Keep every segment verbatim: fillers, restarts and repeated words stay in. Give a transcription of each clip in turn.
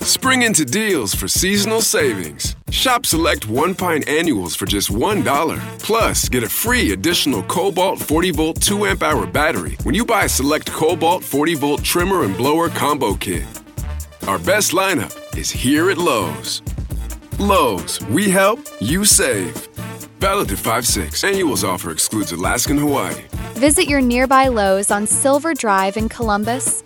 Spring into deals for seasonal savings. Shop select one pint annuals for just one dollar. Plus, get a free additional Cobalt forty volt two amp hour battery when you buy a select Cobalt forty volt trimmer and blower combo kit. Our best lineup is here at Lowe's. Lowe's, we help, you save. Valid through five six. Annuals offer excludes Alaska and Hawaii. Visit your nearby Lowe's on Silver Drive in Columbus.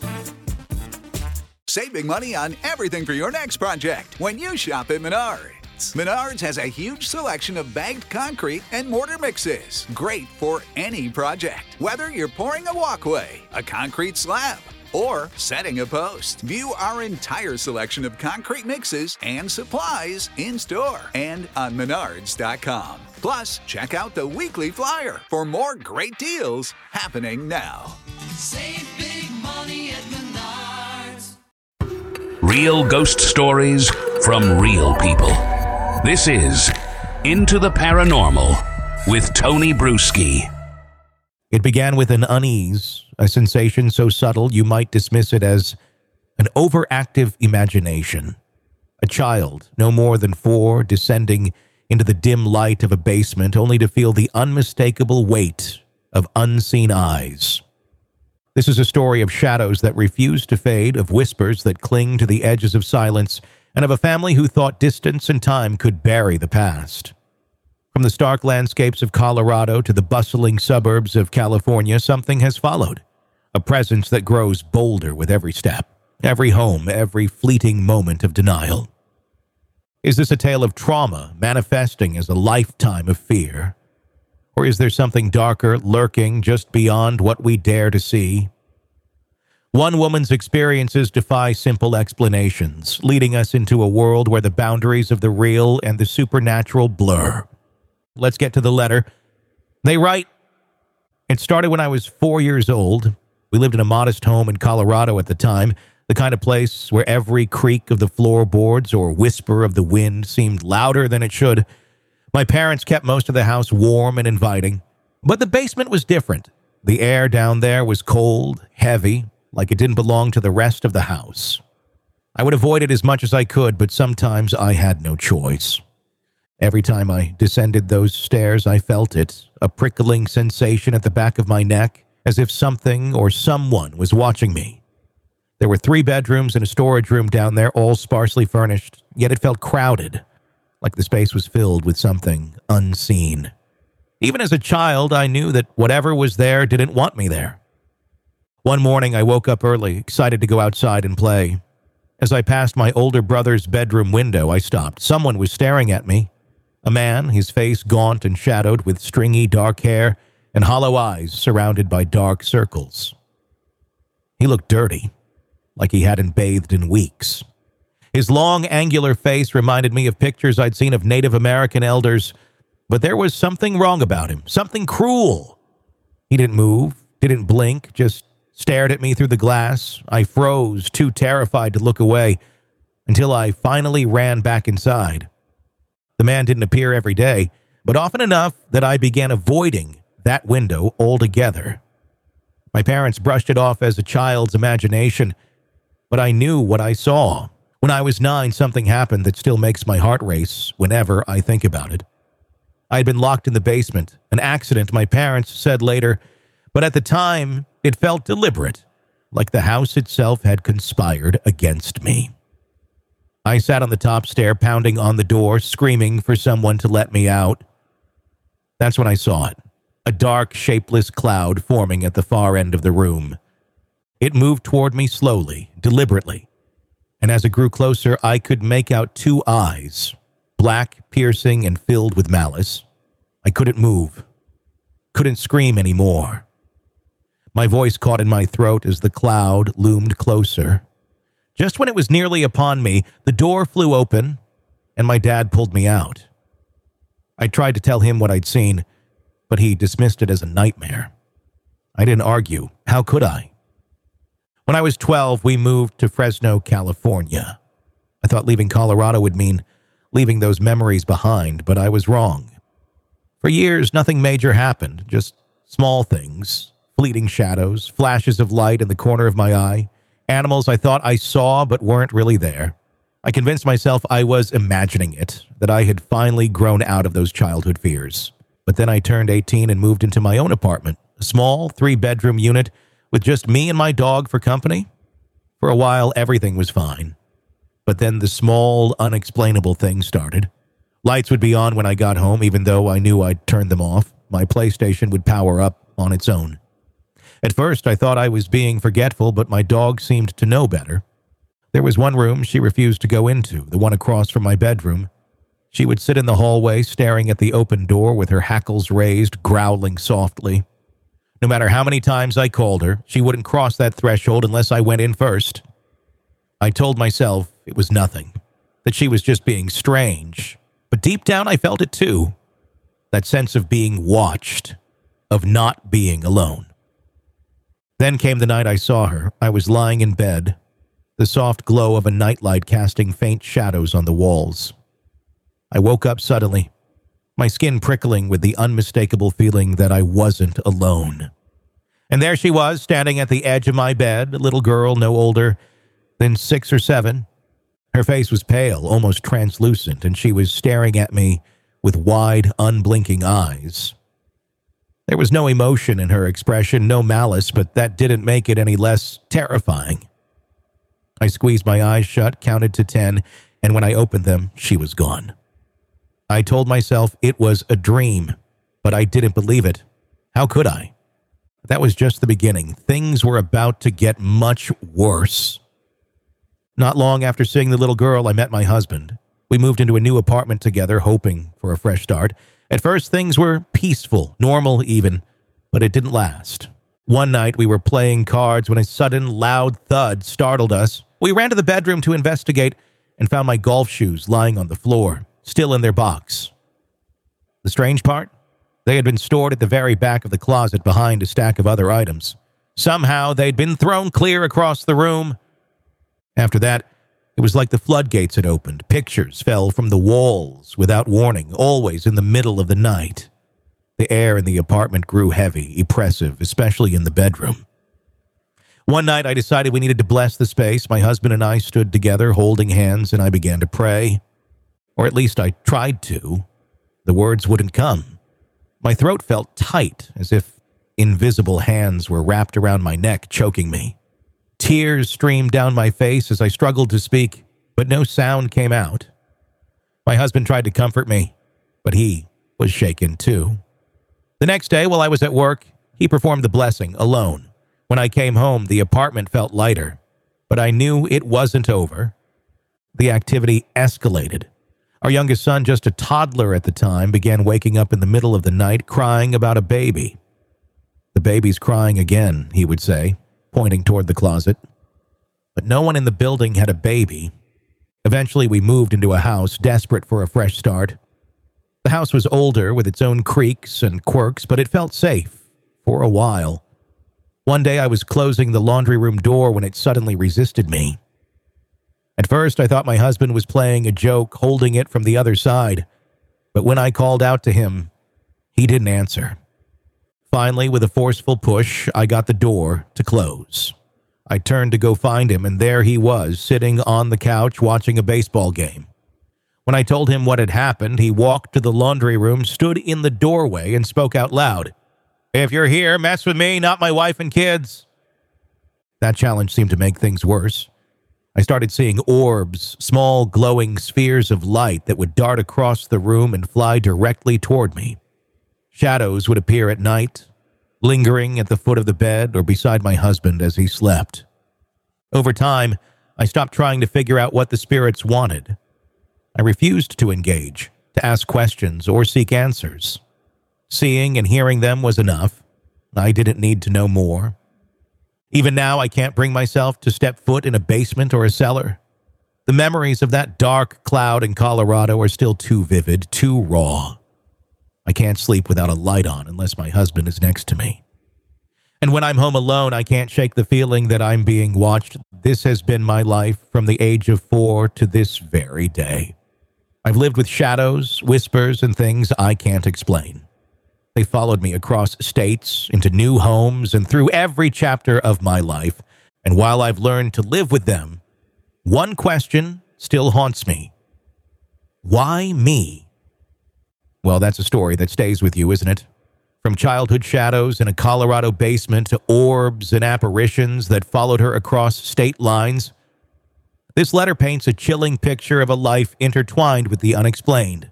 Save big money on everything for your next project when you shop at Menards. Menards has a huge selection of bagged concrete and mortar mixes. Great for any project. Whether you're pouring a walkway, a concrete slab, or setting a post. View our entire selection of concrete mixes and supplies in-store and on menards dot com. Plus, check out the weekly flyer for more great deals happening now. Save big money at Menards. Real ghost stories from real people. This is Into the Paranormal with Tony Bruschi. It began with an unease, a sensation so subtle you might dismiss it as an overactive imagination. A child, no more than four, descending into the dim light of a basement only to feel the unmistakable weight of unseen eyes. This is a story of shadows that refuse to fade, of whispers that cling to the edges of silence, and of a family who thought distance and time could bury the past. From the stark landscapes of Colorado to the bustling suburbs of California, something has followed. A presence that grows bolder with every step, every home, every fleeting moment of denial. Is this a tale of trauma manifesting as a lifetime of fear? Or is there something darker lurking just beyond what we dare to see? One woman's experiences defy simple explanations, leading us into a world where the boundaries of the real and the supernatural blur. Let's get to the letter. They write, "It started when I was four years old. We lived in a modest home in Colorado at the time, the kind of place where every creak of the floorboards or whisper of the wind seemed louder than it should. My parents kept most of the house warm and inviting, but the basement was different. The air down there was cold, heavy, like it didn't belong to the rest of the house. I would avoid it as much as I could, but sometimes I had no choice. Every time I descended those stairs, I felt it, a prickling sensation at the back of my neck, as if something or someone was watching me. There were three bedrooms and a storage room down there, all sparsely furnished, yet it felt crowded, like the space was filled with something unseen. Even as a child, I knew that whatever was there didn't want me there. One morning, I woke up early, excited to go outside and play. As I passed my older brother's bedroom window, I stopped. Someone was staring at me. A man, his face gaunt and shadowed with stringy dark hair and hollow eyes surrounded by dark circles. He looked dirty, like he hadn't bathed in weeks. His long, angular face reminded me of pictures I'd seen of Native American elders, but there was something wrong about him, something cruel. He didn't move, didn't blink, just stared at me through the glass. I froze, too terrified to look away, until I finally ran back inside. The man didn't appear every day, but often enough that I began avoiding that window altogether. My parents brushed it off as a child's imagination, but I knew what I saw. When I was nine, something happened that still makes my heart race whenever I think about it. I had been locked in the basement, an accident, my parents said later, but at the time, it felt deliberate, like the house itself had conspired against me. I sat on the top stair, pounding on the door, screaming for someone to let me out. That's when I saw it, a dark, shapeless cloud forming at the far end of the room. It moved toward me slowly, deliberately, and as it grew closer, I could make out two eyes, black, piercing, and filled with malice. I couldn't move, couldn't scream anymore. My voice caught in my throat as the cloud loomed closer. Just when it was nearly upon me, the door flew open, and my dad pulled me out. I tried to tell him what I'd seen, but he dismissed it as a nightmare. I didn't argue. How could I? When I was twelve, we moved to Fresno, California. I thought leaving Colorado would mean leaving those memories behind, but I was wrong. For years, nothing major happened, just small things, fleeting shadows, flashes of light in the corner of my eye, animals I thought I saw but weren't really there. I convinced myself I was imagining it, that I had finally grown out of those childhood fears. But then I turned eighteen and moved into my own apartment, a small three-bedroom unit with just me and my dog for company. For a while, everything was fine. But then the small, unexplainable things started. Lights would be on when I got home, even though I knew I'd turned them off. My PlayStation would power up on its own. At first, I thought I was being forgetful, but my dog seemed to know better. There was one room she refused to go into, the one across from my bedroom. She would sit in the hallway, staring at the open door with her hackles raised, growling softly. No matter how many times I called her, she wouldn't cross that threshold unless I went in first. I told myself it was nothing, that she was just being strange. But deep down, I felt it too. That sense of being watched, of not being alone. Then came the night I saw her. I was lying in bed, the soft glow of a nightlight casting faint shadows on the walls. I woke up suddenly, my skin prickling with the unmistakable feeling that I wasn't alone. And there she was, standing at the edge of my bed, a little girl no older than six or seven. Her face was pale, almost translucent, and she was staring at me with wide, unblinking eyes. There was no emotion in her expression, no malice, but that didn't make it any less terrifying. I squeezed my eyes shut, counted to ten, and when I opened them, she was gone. I told myself it was a dream, but I didn't believe it. How could I? That was just the beginning. Things were about to get much worse. Not long after seeing the little girl, I met my husband. We moved into a new apartment together, hoping for a fresh start. At first, things were peaceful, normal even, but it didn't last. One night, we were playing cards when a sudden, loud thud startled us. We ran to the bedroom to investigate and found my golf shoes lying on the floor, still in their box. The strange part? They had been stored at the very back of the closet behind a stack of other items. Somehow, they'd been thrown clear across the room. After that, it was like the floodgates had opened. Pictures fell from the walls without warning, always in the middle of the night. The air in the apartment grew heavy, oppressive, especially in the bedroom. One night, I decided we needed to bless the space. My husband and I stood together, holding hands, and I began to pray. Or at least I tried to. The words wouldn't come. My throat felt tight, as if invisible hands were wrapped around my neck, choking me. Tears streamed down my face as I struggled to speak, but no sound came out. My husband tried to comfort me, but he was shaken too. The next day, while I was at work, he performed the blessing alone. When I came home, the apartment felt lighter, but I knew it wasn't over. The activity escalated. Our youngest son, just a toddler at the time, began waking up in the middle of the night crying about a baby. "The baby's crying again," he would say, pointing toward the closet. But no one in the building had a baby. Eventually, we moved into a house, desperate for a fresh start. The house was older, with its own creaks and quirks, but it felt safe for a while. One day, I was closing the laundry room door when it suddenly resisted me. At first, I thought my husband was playing a joke, holding it from the other side. But when I called out to him, he didn't answer. Finally, with a forceful push, I got the door to close. I turned to go find him, and there he was, sitting on the couch watching a baseball game. When I told him what had happened, he walked to the laundry room, stood in the doorway, and spoke out loud. "If you're here, mess with me, not my wife and kids." That challenge seemed to make things worse. I started seeing orbs, small glowing spheres of light that would dart across the room and fly directly toward me. Shadows would appear at night, lingering at the foot of the bed or beside my husband as he slept. Over time, I stopped trying to figure out what the spirits wanted. I refused to engage, to ask questions or seek answers. Seeing and hearing them was enough. I didn't need to know more. Even now, I can't bring myself to step foot in a basement or a cellar. The memories of that dark cloud in Colorado are still too vivid, too raw. I can't sleep without a light on unless my husband is next to me. And when I'm home alone, I can't shake the feeling that I'm being watched. This has been my life from the age of four to this very day. I've lived with shadows, whispers, and things I can't explain. They followed me across states, into new homes, and through every chapter of my life. And while I've learned to live with them, one question still haunts me. Why me? Well, that's a story that stays with you, isn't it? From childhood shadows in a Colorado basement to orbs and apparitions that followed her across state lines, this letter paints a chilling picture of a life intertwined with the unexplained.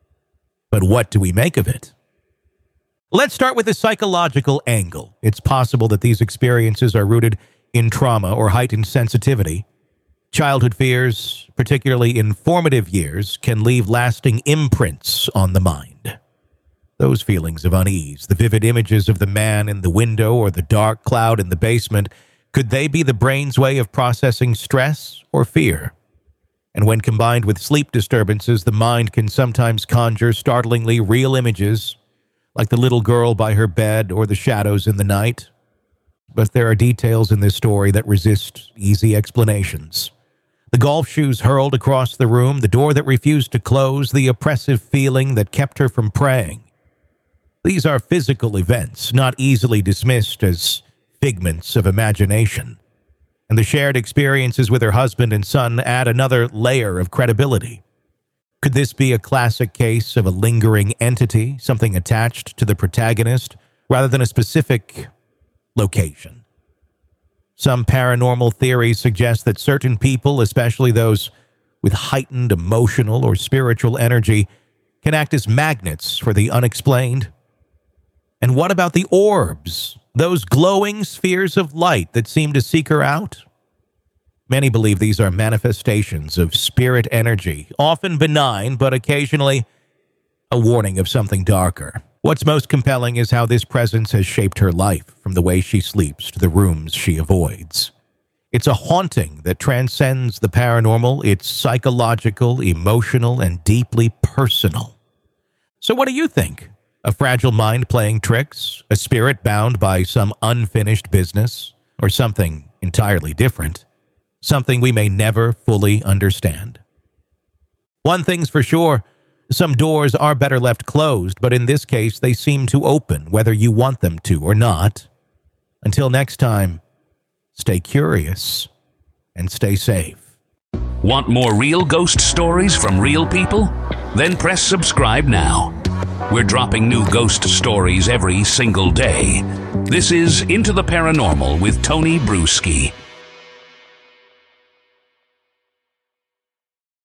But what do we make of it? Let's start with the psychological angle. It's possible that these experiences are rooted in trauma or heightened sensitivity. Childhood fears, particularly in formative years, can leave lasting imprints on the mind. Those feelings of unease, the vivid images of the man in the window or the dark cloud in the basement, could they be the brain's way of processing stress or fear? And when combined with sleep disturbances, the mind can sometimes conjure startlingly real images, like the little girl by her bed or the shadows in the night. But there are details in this story that resist easy explanations. The golf shoes hurled across the room, the door that refused to close, the oppressive feeling that kept her from praying. These are physical events, not easily dismissed as figments of imagination. And the shared experiences with her husband and son add another layer of credibility. Could this be a classic case of a lingering entity, something attached to the protagonist, rather than a specific location? Some paranormal theories suggest that certain people, especially those with heightened emotional or spiritual energy, can act as magnets for the unexplained. And what about the orbs, those glowing spheres of light that seem to seek her out? Many believe these are manifestations of spirit energy, often benign, but occasionally a warning of something darker. What's most compelling is how this presence has shaped her life, from the way she sleeps to the rooms she avoids. It's a haunting that transcends the paranormal. It's psychological, emotional, and deeply personal. So what do you think? A fragile mind playing tricks? A spirit bound by some unfinished business? Or something entirely different? Something we may never fully understand. One thing's for sure, some doors are better left closed, but in this case, they seem to open, whether you want them to or not. Until next time, stay curious and stay safe. Want more real ghost stories from real people? Then press subscribe now. We're dropping new ghost stories every single day. This is Into the Paranormal with Tony Bruschi.